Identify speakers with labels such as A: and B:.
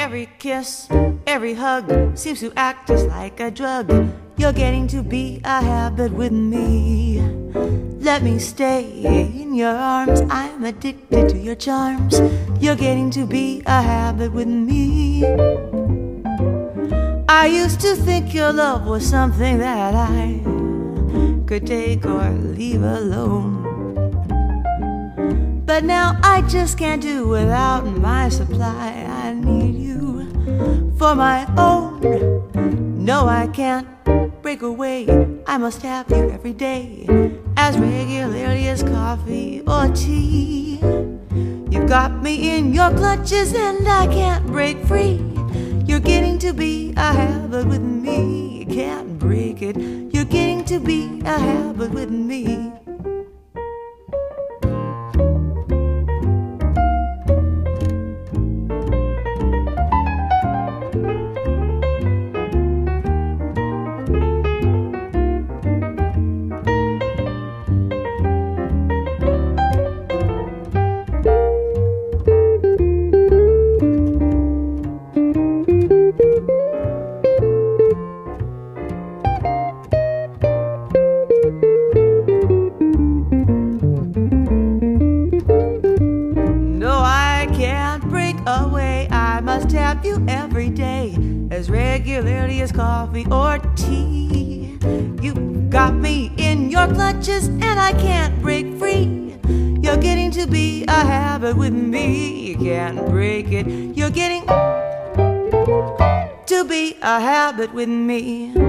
A: Every kiss, every hug seems to act just like a drug. You're getting to be a habit with me. Let me stay in your arms, I'm addicted to your charms. You're getting to be a habit with me. I used to think your love was something that I could take or leave alone, but now I just can't do without my supply. I need you for my own. No, I can't break away, I must have you every day, as regularly as coffee or tea. You've got me in your clutches and I can't break free. You're getting to be a habit with me. You can't break it. You're getting to be a habit with me. Away, I must have you every day, as regularly as coffee or tea. You've got me in your clutches and I can't break free. You're getting to be a habit with me. You can't break it. You're getting to be a habit with me.